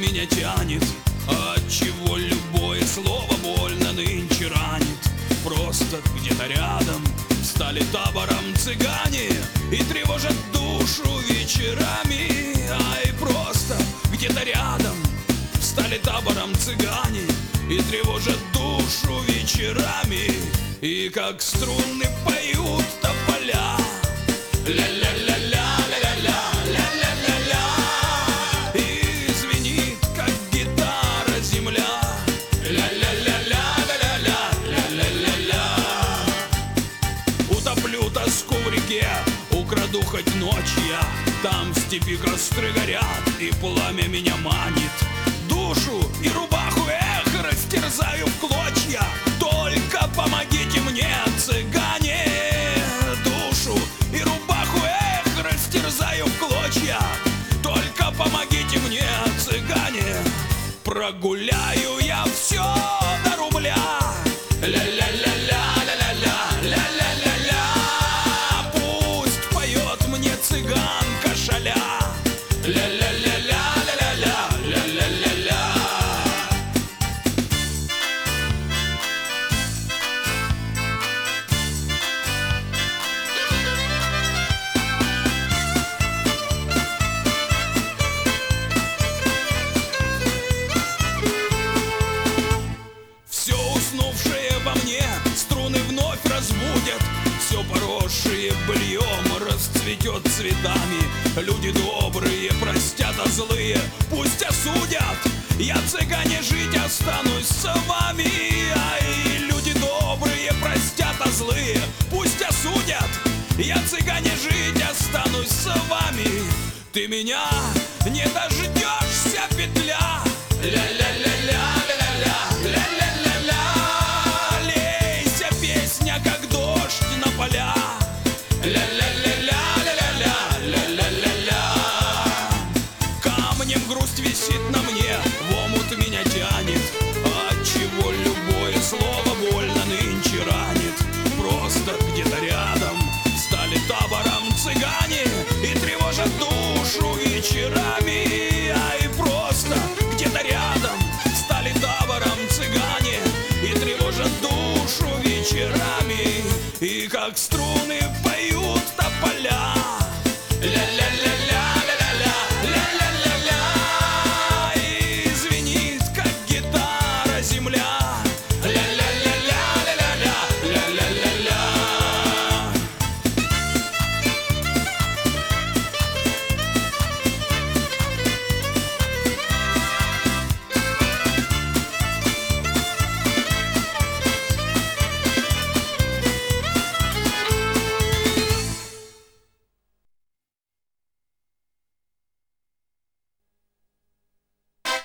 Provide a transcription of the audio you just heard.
меня тянет, отчего любое слово больно нынче ранит. Просто где-то рядом стали табором цыгане и тревожат душу вечерами. Ай, просто где-то рядом стали табором цыгане и тревожат душу вечерами. И как струны поют тополя, ля-ля-ля-ля, ля-ля-ля, ля-ля-ля-ля. И звенит, как гитара, земля, ля-ля-ля-ля, ля-ля-ля, ля-ля-ля-ля. Утоплю тоску в реке, украду хоть ночь я. Там в степи костры горят, и пламя меня манит. Душу и рубаху, эх, растерзаю в клочья. Только помогите мне, цыгане. Душу и рубаху, эх, растерзаю в клочья. Только помогите мне, цыгане. Прогуляю я все до рубля. Ля-ля-ля-ля, ля-ля-ля, ля-ля-ля-ля. Пусть поет мне цыганка шаля. Ля-ля-ля-ля, ля-ля-ля, ля-ля-ля-ля. Все уснувшее во мне струны вновь разбудят. Все поросшее быльем расцветет цветами. Люди добрые простят, а злые пусть осудят. Я, цыгане, жить останусь с вами. Ай, люди добрые простят, а злые пусть осудят. Я, цыгане, жить останусь с вами. Ты меня не дождешься.